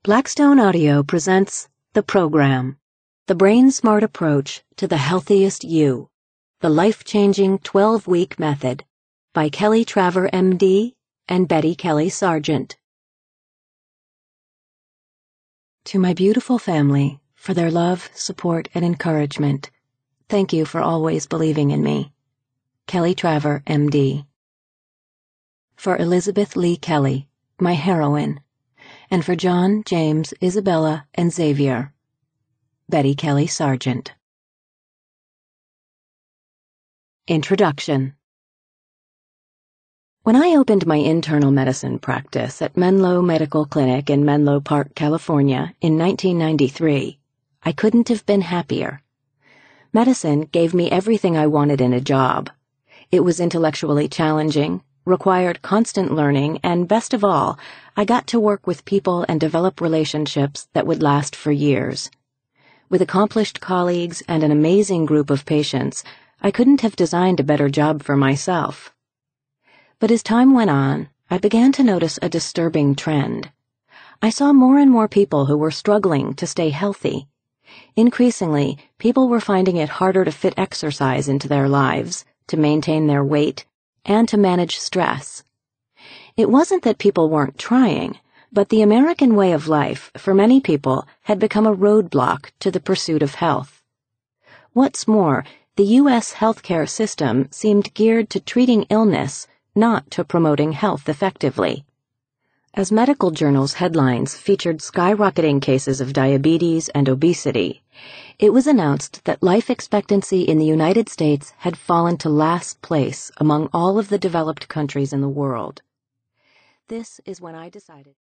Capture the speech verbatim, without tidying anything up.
Blackstone Audio presents The Program, the brain-smart approach to the healthiest you, the life-changing twelve-week method, by Kelly Traver, M D, and Betty Kelly Sargent. To my beautiful family, for their love, support, and encouragement, thank you for always believing in me. Kelly Traver, M D. For Elizabeth Lee Kelly, my heroine, and for John, James, Isabella, and Xavier, Betty Kelly Sargent. Introduction. When I opened my internal medicine practice at Menlo Medical Clinic in Menlo Park, California, in nineteen ninety-three, I couldn't have been happier. Medicine gave me everything I wanted in a job. It was intellectually challenging, required constant learning, and best of all, I got to work with people and develop relationships that would last for years. With accomplished colleagues and an amazing group of patients, I couldn't have designed a better job for myself. But as time went on, I began to notice a disturbing trend. I saw more and more people who were struggling to stay healthy. Increasingly, people were finding it harder to fit exercise into their lives, to maintain their weight, and to manage stress. It wasn't that people weren't trying, but the American way of life, for many people, had become a roadblock to the pursuit of health. What's more, the U S healthcare system seemed geared to treating illness, not to promoting health effectively. As medical journals' headlines featured skyrocketing cases of diabetes and obesity, it was announced that life expectancy in the United States had fallen to last place among all of the developed countries in the world. This is when I decided